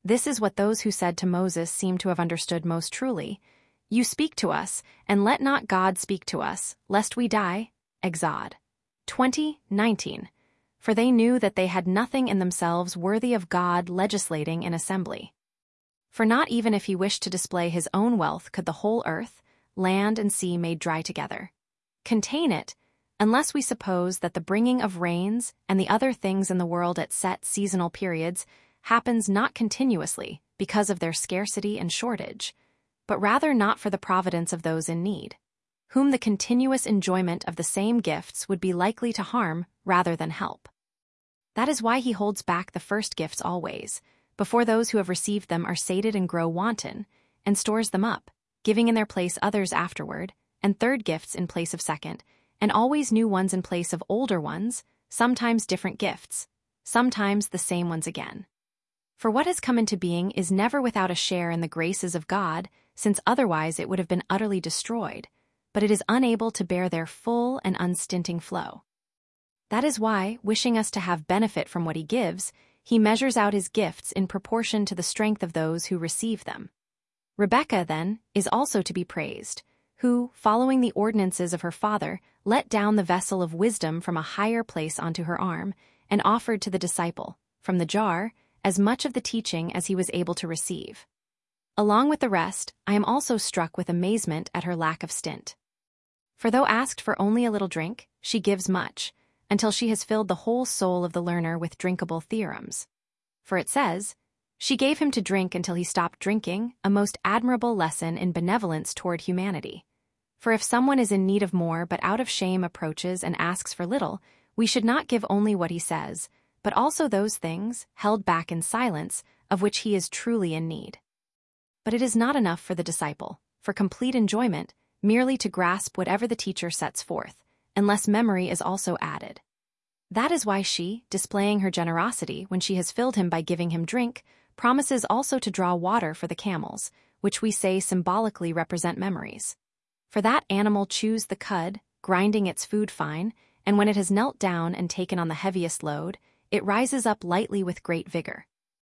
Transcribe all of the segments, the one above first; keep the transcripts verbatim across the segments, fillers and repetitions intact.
This is what those who said to Moses seem to have understood most truly. You speak to us, and let not God speak to us, lest we die. Exod. twenty nineteen. For they knew that they had nothing in themselves worthy of God legislating in assembly. For not even if he wished to display his own wealth could the whole earth, land and sea made dry together, contain it, unless we suppose that the bringing of rains and the other things in the world at set seasonal periods happens not continuously because of their scarcity and shortage, but rather not for the providence of those in need, whom the continuous enjoyment of the same gifts would be likely to harm rather than help. That is why he holds back the first gifts always, before those who have received them are sated and grow wanton, and stores them up, giving in their place others afterward, and third gifts in place of second, and always new ones in place of older ones, sometimes different gifts, sometimes the same ones again. For what has come into being is never without a share in the graces of God, since otherwise it would have been utterly destroyed, but it is unable to bear their full and unstinting flow. That is why, wishing us to have benefit from what he gives, he measures out his gifts in proportion to the strength of those who receive them. Rebekah, then, is also to be praised, who, following the ordinances of her father, let down the vessel of wisdom from a higher place onto her arm, and offered to the disciple, from the jar, as much of the teaching as he was able to receive. Along with the rest, I am also struck with amazement at her lack of stint. For though asked for only a little drink, she gives much, until she has filled the whole soul of the learner with drinkable theorems. For it says, she gave him to drink until he stopped drinking, a most admirable lesson in benevolence toward humanity. For if someone is in need of more but out of shame approaches and asks for little, we should not give only what he says, but also those things, held back in silence, of which he is truly in need. But it is not enough for the disciple, for complete enjoyment, merely to grasp whatever the teacher sets forth, unless memory is also added. That is why she, displaying her generosity when she has filled him by giving him drink, promises also to draw water for the camels, which we say symbolically represent memories. For that animal chews the cud, grinding its food fine, and when it has knelt down and taken on the heaviest load, it rises up lightly with great vigor.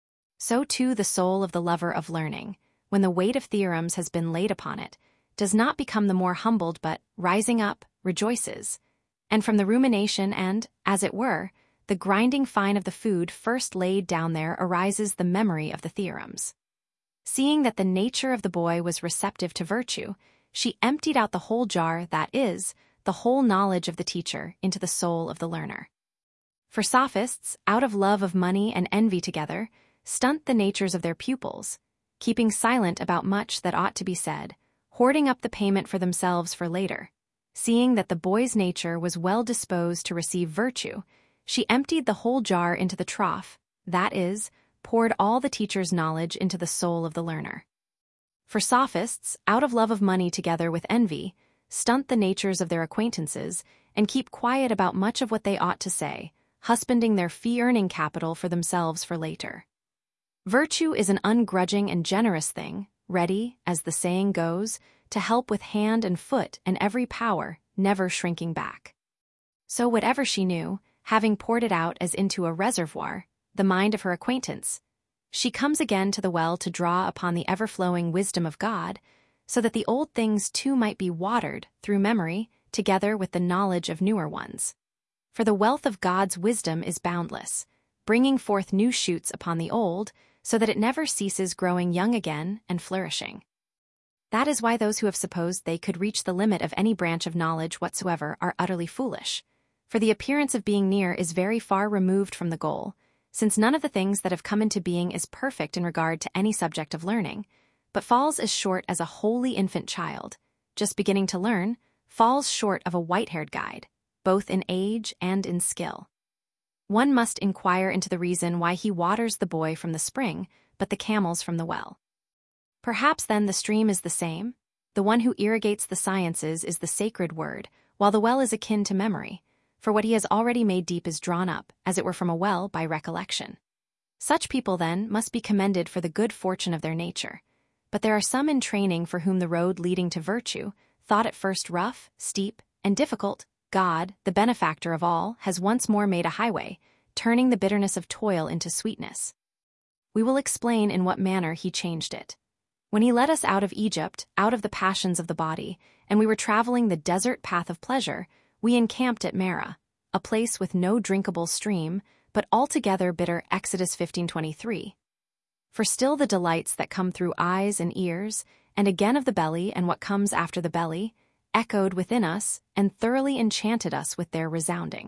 So too the soul of the lover of learning, when the weight of theorems has been laid upon it, does not become the more humbled but, rising up, rejoices. And from the rumination and, as it were, the grinding fine of the food first laid down there arises the memory of the theorems. Seeing that the nature of the boy was receptive to virtue, she emptied out the whole jar, that is, the whole knowledge of the teacher, into the soul of the learner. For sophists, out of love of money and envy together, stunt the natures of their pupils, keeping silent about much that ought to be said, hoarding up the payment for themselves for later. Seeing that the boy's nature was well disposed to receive virtue, she emptied the whole jar into the trough, that is, poured all the teacher's knowledge into the soul of the learner. For sophists, out of love of money together with envy, stunt the natures of their acquaintances, and keep quiet about much of what they ought to say, husbanding their fee-earning capital for themselves for later. Virtue is an ungrudging and generous thing, ready, as the saying goes, to help with hand and foot and every power, never shrinking back. So whatever she knew, having poured it out as into a reservoir, the mind of her acquaintance, she comes again to the well to draw upon the ever-flowing wisdom of God, so that the old things too might be watered through memory, together with the knowledge of newer ones. For the wealth of God's wisdom is boundless, bringing forth new shoots upon the old, so that it never ceases growing young again and flourishing. That is why those who have supposed they could reach the limit of any branch of knowledge whatsoever are utterly foolish, for the appearance of being near is very far removed from the goal, since none of the things that have come into being is perfect in regard to any subject of learning, but falls as short as a wholly infant child, just beginning to learn, falls short of a white-haired guide, both in age and in skill. One must inquire into the reason why he waters the boy from the spring, but the camels from the well. Perhaps then the stream is the same. The one who irrigates the sciences is the sacred word, while the well is akin to memory, for what he has already made deep is drawn up, as it were from a well, by recollection. Such people, then, must be commended for the good fortune of their nature. But there are some in training for whom the road leading to virtue, thought at first rough, steep, and difficult, God, the benefactor of all, has once more made a highway, turning the bitterness of toil into sweetness. we will explain in what manner he changed it. When he led us out of Egypt, out of the passions of the body, and we were traveling the desert path of pleasure, we encamped at Marah, a place with no drinkable stream, but altogether bitter. Exodus fifteen twenty-three. For still the delights that come through eyes and ears, and again of the belly and what comes after the belly, echoed within us and thoroughly enchanted us with their resounding.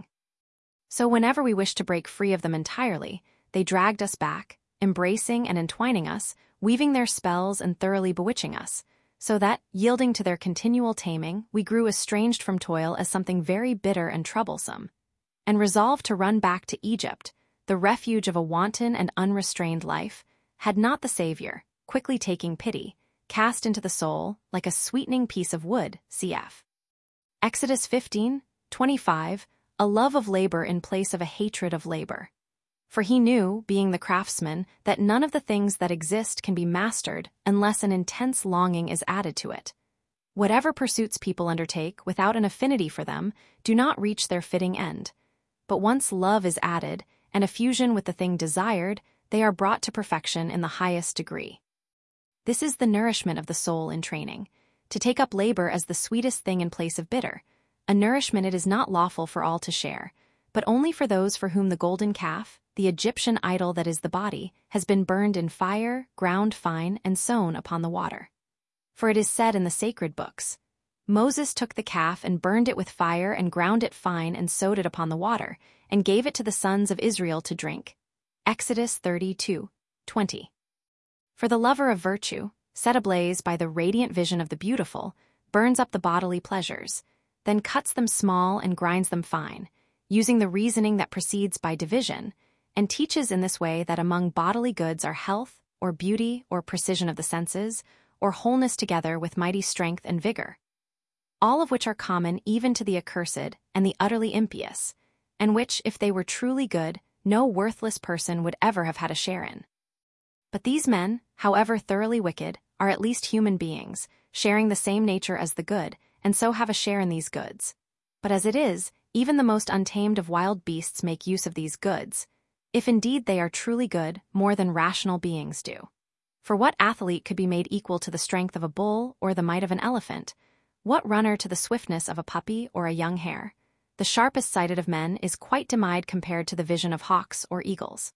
So whenever we wished to break free of them entirely, they dragged us back, embracing and entwining us, weaving their spells and thoroughly bewitching us, so that, yielding to their continual taming, we grew estranged from toil as something very bitter and troublesome, and resolved to run back to Egypt, the refuge of a wanton and unrestrained life, had not the Savior, quickly taking pity, cast into the soul, like a sweetening piece of wood, cf. Exodus fifteen twenty-five, a love of labor in place of a hatred of labor. For he knew, being the craftsman, that none of the things that exist can be mastered unless an intense longing is added to it. Whatever pursuits people undertake without an affinity for them do not reach their fitting end. But once love is added, and a fusion with the thing desired, they are brought to perfection in the highest degree. This is the nourishment of the soul in training, to take up labor as the sweetest thing in place of bitter, a nourishment it is not lawful for all to share, but only for those for whom the golden calf, the Egyptian idol that is the body, has been burned in fire, ground fine, and sown upon the water. For it is said in the sacred books, Moses took the calf and burned it with fire and ground it fine and sowed it upon the water, and gave it to the sons of Israel to drink. Exodus thirty-two twenty. For the lover of virtue, set ablaze by the radiant vision of the beautiful, burns up the bodily pleasures, then cuts them small and grinds them fine, using the reasoning that proceeds by division, and teaches in this way that among bodily goods are health, or beauty, or precision of the senses, or wholeness together with mighty strength and vigor, all of which are common even to the accursed and the utterly impious, and which, if they were truly good, no worthless person would ever have had a share in. But these men, however thoroughly wicked, are at least human beings, sharing the same nature as the good, and so have a share in these goods. But as it is, even the most untamed of wild beasts make use of these goods, if indeed they are truly good, more than rational beings do. For what athlete could be made equal to the strength of a bull or the might of an elephant? What runner to the swiftness of a puppy or a young hare? The sharpest sighted of men is quite demyed compared to the vision of hawks or eagles.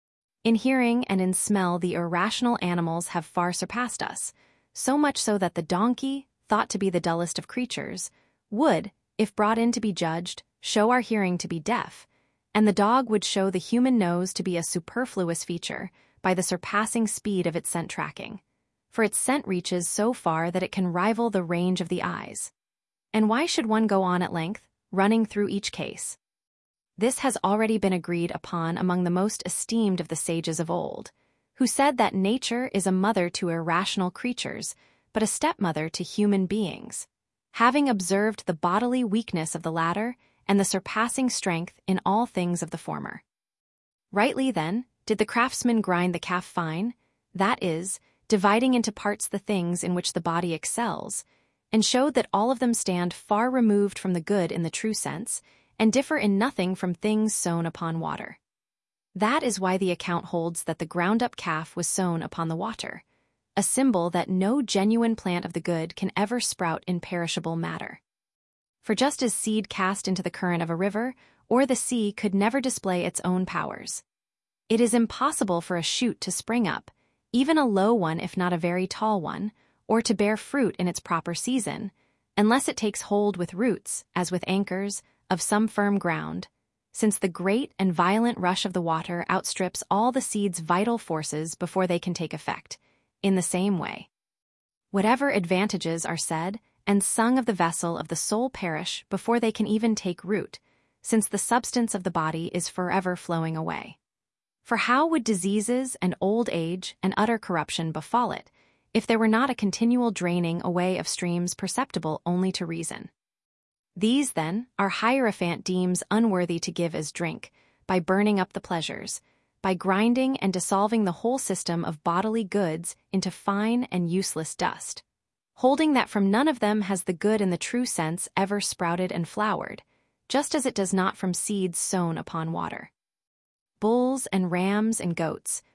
In hearing and in smell the irrational animals have far surpassed us, so much so that the donkey, thought to be the dullest of creatures, would, if brought in to be judged, show our hearing to be deaf, and the dog would show the human nose to be a superfluous feature by the surpassing speed of its scent tracking, for its scent reaches so far that it can rival the range of the eyes. And why should one go on at length, running through each case? This has already been agreed upon among the most esteemed of the sages of old, who said that nature is a mother to irrational creatures, but a stepmother to human beings, having observed the bodily weakness of the latter and the surpassing strength in all things of the former. Rightly, then, did the craftsman grind the calf fine, that is, dividing into parts the things in which the body excels, and showed that all of them stand far removed from the good in the true sense, and differ in nothing from things sown upon water. That is why the account holds that the ground-up calf was sown upon the water, a symbol that no genuine plant of the good can ever sprout in perishable matter. For just as seed cast into the current of a river or the sea could never display its own powers, it is impossible for a shoot to spring up, even a low one if not a very tall one, or to bear fruit in its proper season, unless it takes hold with roots, as with anchors, of some firm ground, since the great and violent rush of the water outstrips all the seed's vital forces before they can take effect. In the same way, whatever advantages are said and sung of the vessel of the soul perish before they can even take root, since the substance of the body is forever flowing away. For how would diseases and old age and utter corruption befall it, if there were not a continual draining away of streams perceptible only to reason? These, then, our Hierophant deems unworthy to give as drink, by burning up the pleasures, by grinding and dissolving the whole system of bodily goods into fine and useless dust, holding that from none of them has the good in the true sense ever sprouted and flowered, just as it does not from seeds sown upon water. Bulls and rams and goats,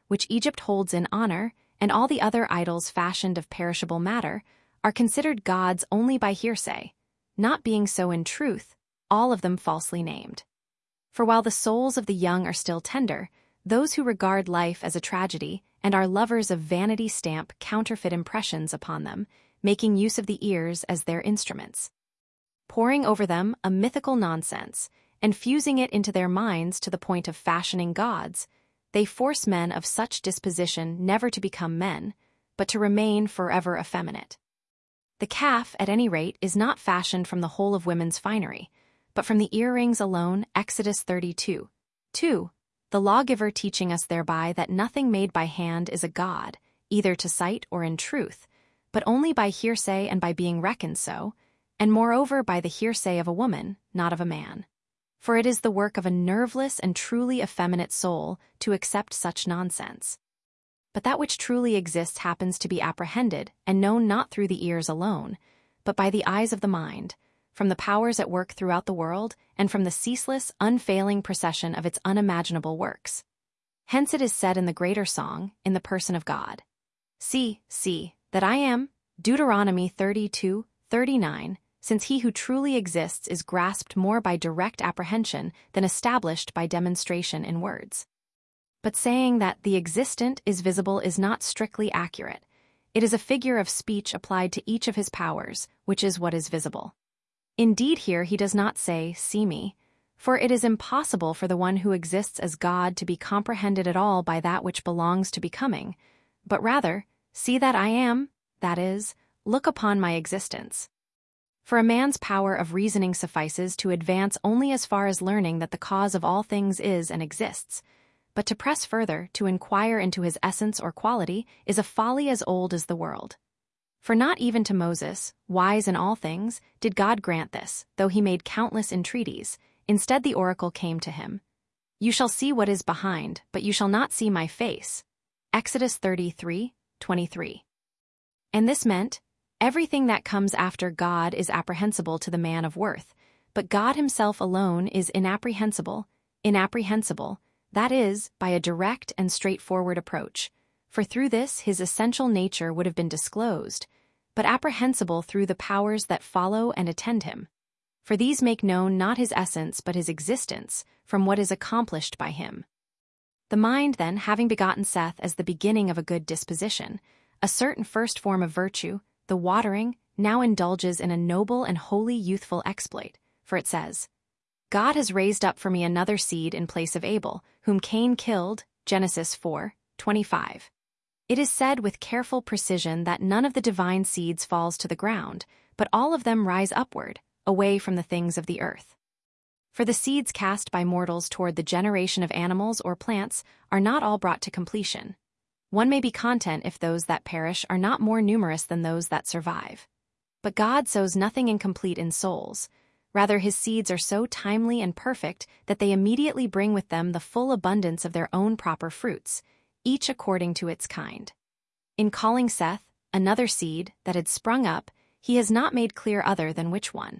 which Egypt holds in honor, and all the other idols fashioned of perishable matter, are considered gods only by hearsay, not being so in truth, all of them falsely named. For while the souls of the young are still tender, those who regard life as a tragedy and are lovers of vanity stamp counterfeit impressions upon them, making use of the ears as their instruments, pouring over them a mythical nonsense, and fusing it into their minds to the point of fashioning gods. They force men of such disposition never to become men, but to remain forever effeminate. The calf, at any rate, is not fashioned from the whole of women's finery, but from the earrings alone. Exodus thirty-two. two. The lawgiver teaching us thereby that nothing made by hand is a god, either to sight or in truth, but only by hearsay and by being reckoned so, and moreover by the hearsay of a woman, not of a man. For it is the work of a nerveless and truly effeminate soul to accept such nonsense. But that which truly exists happens to be apprehended and known not through the ears alone, but by the eyes of the mind, from the powers at work throughout the world, and from the ceaseless, unfailing procession of its unimaginable works. Hence it is said in the greater song, in the person of God, See, see, that I am, Deuteronomy thirty-two, thirty-nine, since he who truly exists is grasped more by direct apprehension than established by demonstration in words. But saying that the existent is visible is not strictly accurate. It is a figure of speech applied to each of his powers, which is what is visible. Indeed, here he does not say, see me, for it is impossible for the one who exists as God to be comprehended at all by that which belongs to becoming, but rather, see that I am, that is, look upon my existence. For a man's power of reasoning suffices to advance only as far as learning that the cause of all things is and exists, but to press further, to inquire into his essence or quality, is a folly as old as the world. For not even to Moses, wise in all things, did God grant this, though he made countless entreaties. Instead the oracle came to him. You shall see what is behind, but you shall not see my face. Exodus thirty-three, twenty-three. And this meant, everything that comes after God is apprehensible to the man of worth, but God himself alone is inapprehensible, inapprehensible, that is, by a direct and straightforward approach, for through this his essential nature would have been disclosed, but apprehensible through the powers that follow and attend him. For these make known not his essence but his existence, from what is accomplished by him. The mind, then, having begotten Seth as the beginning of a good disposition, a certain first form of virtue, the watering, now indulges in a noble and holy youthful exploit, for it says, God has raised up for me another seed in place of Abel, whom Cain killed, Genesis four, twenty-five. It is said with careful precision that none of the divine seeds falls to the ground, but all of them rise upward, away from the things of the earth. For the seeds cast by mortals toward the generation of animals or plants are not all brought to completion. One may be content if those that perish are not more numerous than those that survive. But God sows nothing incomplete in souls. Rather, his seeds are so timely and perfect that they immediately bring with them the full abundance of their own proper fruits, each according to its kind. In calling Seth, another seed, that had sprung up, he has not made clear other than which one.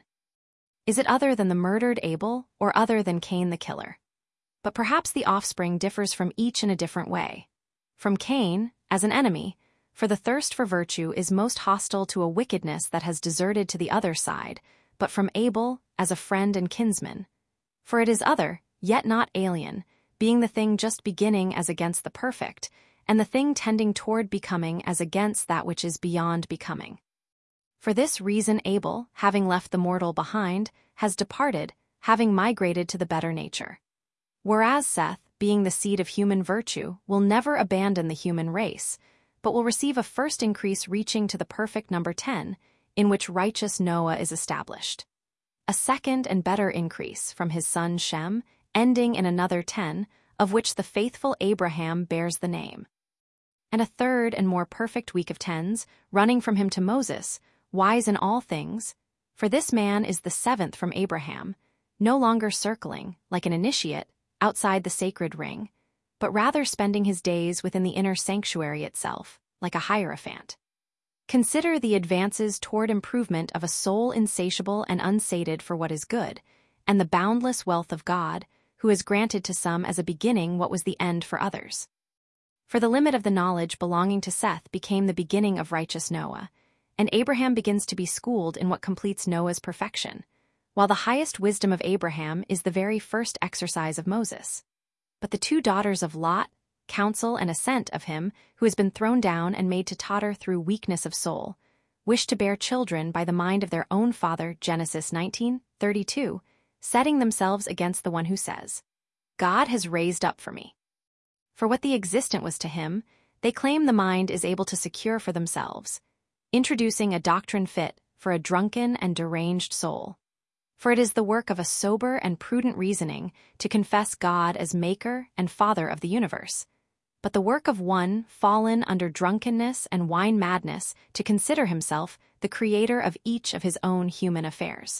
Is it other than the murdered Abel, or other than Cain the killer? But perhaps the offspring differs from each in a different way. From Cain, as an enemy, for the thirst for virtue is most hostile to a wickedness that has deserted to the other side, but from Abel, as a friend and kinsman. For it is other, yet not alien, being the thing just beginning as against the perfect, and the thing tending toward becoming as against that which is beyond becoming. For this reason Abel, having left the mortal behind, has departed, having migrated to the better nature. Whereas Seth, being the seed of human virtue, will never abandon the human race, but will receive a first increase reaching to the perfect number ten, in which righteous Noah is established. A second and better increase from his son Shem, ending in another ten, of which the faithful Abraham bears the name. And a third and more perfect week of tens, running from him to Moses, wise in all things, for this man is the seventh from Abraham, no longer circling, like an initiate, outside the sacred ring, but rather spending his days within the inner sanctuary itself, like a hierophant. Consider the advances toward improvement of a soul insatiable and unsated for what is good, and the boundless wealth of God, who has granted to some as a beginning what was the end for others. For the limit of the knowledge belonging to Seth became the beginning of righteous Noah, and Abraham begins to be schooled in what completes Noah's perfection, while the highest wisdom of Abraham is the very first exercise of Moses. But the two daughters of Lot, counsel and assent of him who has been thrown down and made to totter through weakness of soul, wish to bear children by the mind of their own father, Genesis nineteen thirty-two, setting themselves against the one who says, God has raised up for me. For what the existent was to him, they claim the mind is able to secure for themselves, introducing a doctrine fit for a drunken and deranged soul. For it is the work of a sober and prudent reasoning to confess God as maker and father of the universe, but the work of one fallen under drunkenness and wine madness to consider himself the creator of each of his own human affairs.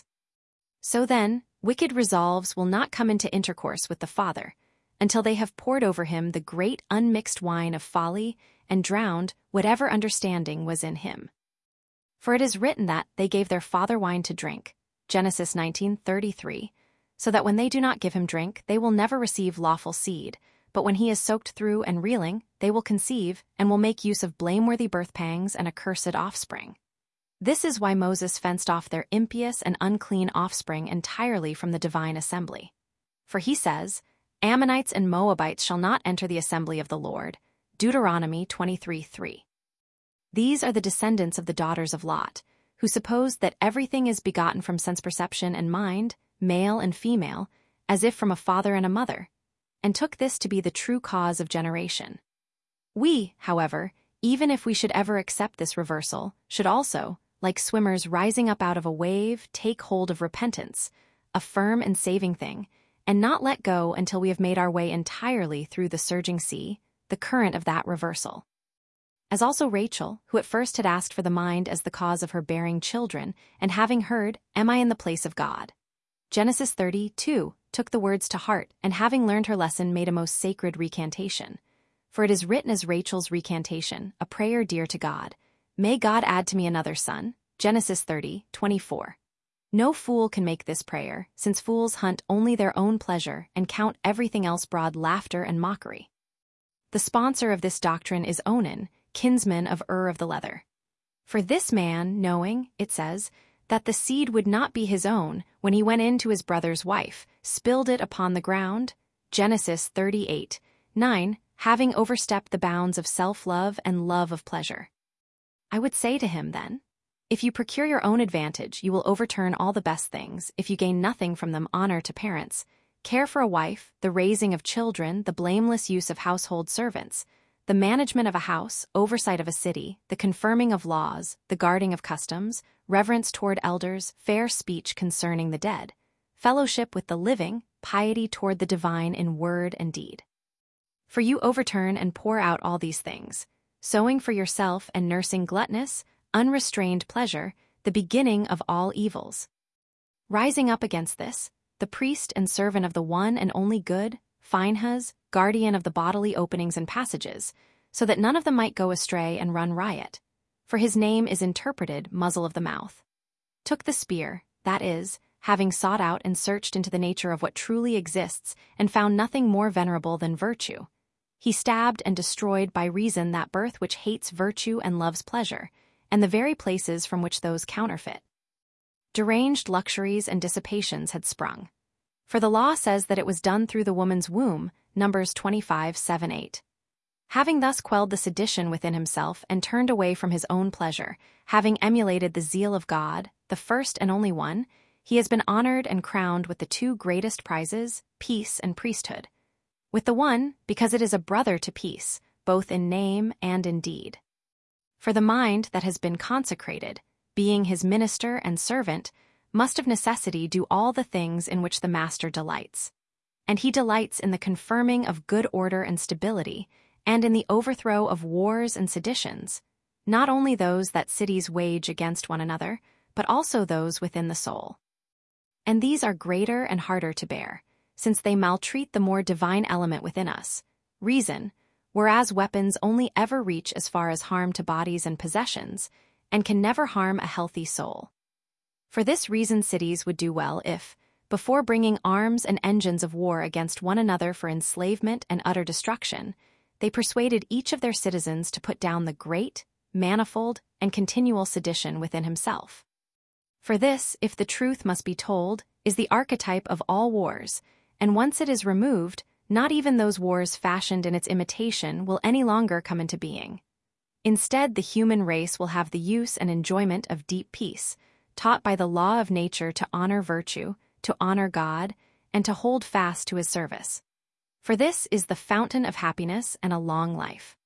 So then, wicked resolves will not come into intercourse with the Father, until they have poured over him the great unmixed wine of folly and drowned whatever understanding was in him. For it is written that they gave their father wine to drink, Genesis nineteen thirty-three, so that when they do not give him drink, they will never receive lawful seed, but when he is soaked through and reeling, they will conceive and will make use of blameworthy birth pangs and accursed offspring. This is why Moses fenced off their impious and unclean offspring entirely from the divine assembly. For he says, Ammonites and Moabites shall not enter the assembly of the Lord, Deuteronomy twenty-three three. These are the descendants of the daughters of Lot, who supposed that everything is begotten from sense perception and mind, male and female, as if from a father and a mother, and took this to be the true cause of generation. We, however, even if we should ever accept this reversal, should also, like swimmers rising up out of a wave, take hold of repentance, a firm and saving thing, and not let go until we have made our way entirely through the surging sea, the current of that reversal. As also Rachel, who at first had asked for the mind as the cause of her bearing children, and having heard, Am I in the place of God? Genesis thirty-two, took the words to heart, and having learned her lesson made a most sacred recantation. For it is written as Rachel's recantation, a prayer dear to God, May God add to me another son, Genesis thirty twenty-four. No fool can make this prayer, since fools hunt only their own pleasure and count everything else broad laughter and mockery. The sponsor of this doctrine is Onan, kinsman of Ur of the Leather. For this man, knowing, it says, that the seed would not be his own, when he went in to his brother's wife, spilled it upon the ground, Genesis thirty-eight nine, having overstepped the bounds of self-love and love of pleasure. I would say to him then, if you procure your own advantage, you will overturn all the best things, if you gain nothing from them honor to parents, care for a wife, the raising of children, the blameless use of household servants, the management of a house, oversight of a city, the confirming of laws, the guarding of customs, reverence toward elders, fair speech concerning the dead, fellowship with the living, piety toward the divine in word and deed. For you overturn and pour out all these things, sowing for yourself and nursing gluttonous, unrestrained pleasure, the beginning of all evils. Rising up against this, the priest and servant of the one and only good, Phinehas, guardian of the bodily openings and passages, so that none of them might go astray and run riot, for his name is interpreted muzzle of the mouth, took the spear, that is, having sought out and searched into the nature of what truly exists and found nothing more venerable than virtue. He stabbed and destroyed by reason that birth which hates virtue and loves pleasure, and the very places from which those counterfeit. Deranged luxuries and dissipations had sprung. For the law says that it was done through the woman's womb, Numbers twenty-five seven eight. Having thus quelled the sedition within himself and turned away from his own pleasure, having emulated the zeal of God, the first and only one, he has been honored and crowned with the two greatest prizes, peace and priesthood. With the one, because it is a brother to peace, both in name and in deed. For the mind that has been consecrated, being his minister and servant, must of necessity do all the things in which the master delights. And he delights in the confirming of good order and stability, and in the overthrow of wars and seditions, not only those that cities wage against one another, but also those within the soul. And these are greater and harder to bear, since they maltreat the more divine element within us, reason, whereas weapons only ever reach as far as harm to bodies and possessions, and can never harm a healthy soul. For this reason cities would do well if, before bringing arms and engines of war against one another for enslavement and utter destruction, they persuaded each of their citizens to put down the great, manifold, and continual sedition within himself. For this, if the truth must be told, is the archetype of all wars, and once it is removed, not even those wars fashioned in its imitation will any longer come into being. Instead, the human race will have the use and enjoyment of deep peace, taught by the law of nature to honor virtue, to honor God, and to hold fast to his service. For this is the fountain of happiness and a long life.